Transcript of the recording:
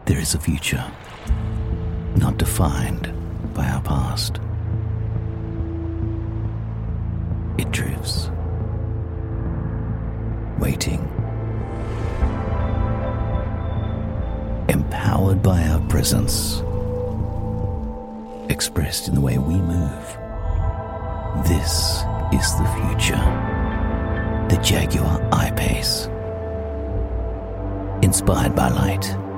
There is a future, not defined by our past. It drifts, waiting, empowered by our presence, expressed in the way we move. This is the future. The Jaguar I-Pace. Inspired by light.